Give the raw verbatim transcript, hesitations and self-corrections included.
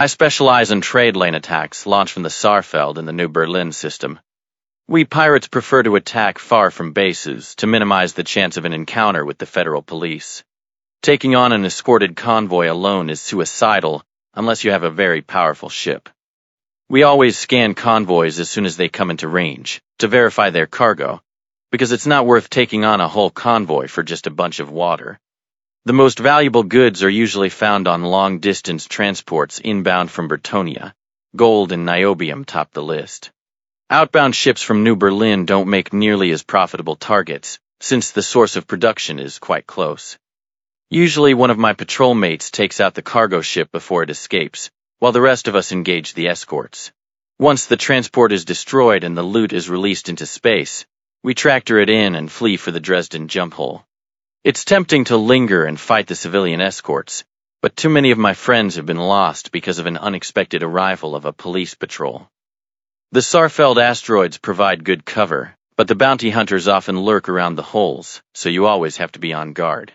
I specialize in trade lane attacks launched from the Saarfeld in the New Berlin system. We pirates prefer to attack far from bases to minimize the chance of an encounter with the federal police. Taking on an escorted convoy alone is suicidal unless you have a very powerful ship. We always scan convoys as soon as they come into range to verify their cargo, because it's not worth taking on a whole convoy for just a bunch of water. The most valuable goods are usually found on long-distance transports inbound from Bretonnia. Gold and niobium top the list. Outbound ships from New Berlin don't make nearly as profitable targets, since the source of production is quite close. Usually one of my patrol mates takes out the cargo ship before it escapes, while the rest of us engage the escorts. Once the transport is destroyed and the loot is released into space, we tractor it in and flee for the Dresden jump hole. It's tempting to linger and fight the civilian escorts, but too many of my friends have been lost because of an unexpected arrival of a police patrol. The Saarfeld asteroids provide good cover, but the bounty hunters often lurk around the holes, so you always have to be on guard.